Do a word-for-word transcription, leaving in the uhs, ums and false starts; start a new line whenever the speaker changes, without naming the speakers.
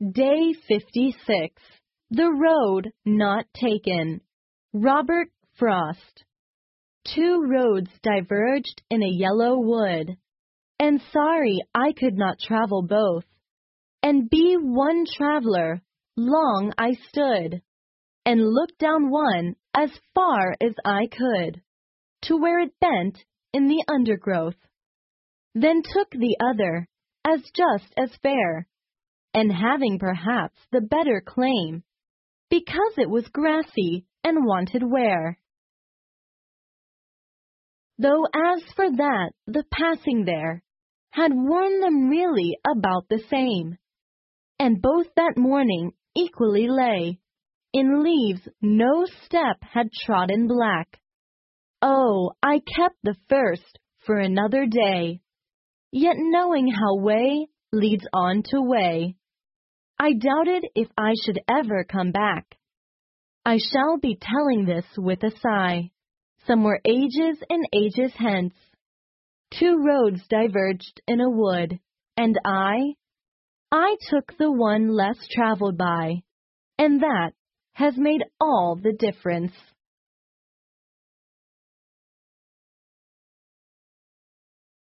Day fifty-six. The Road Not Taken. Robert Frost. Two roads diverged in a yellow wood, and sorry I could not travel both, and be one traveler. Long I stood, and looked down one as far as I could, to where it bent in the undergrowth. Then took the other, as just as fair, and having perhaps the better claim, because it was grassy and wanted wear. Though as for that, the passing there had worn them really about the same, and both that morning equally lay in leaves no step had trodden black. Oh, I kept the first for another day, yet knowing how way leads on to way, I doubted if I should ever come back. I shall be telling this with a sigh, somewhere ages and ages hence. Two roads diverged in a wood, and I, I took the one less traveled by, and that has made all the difference.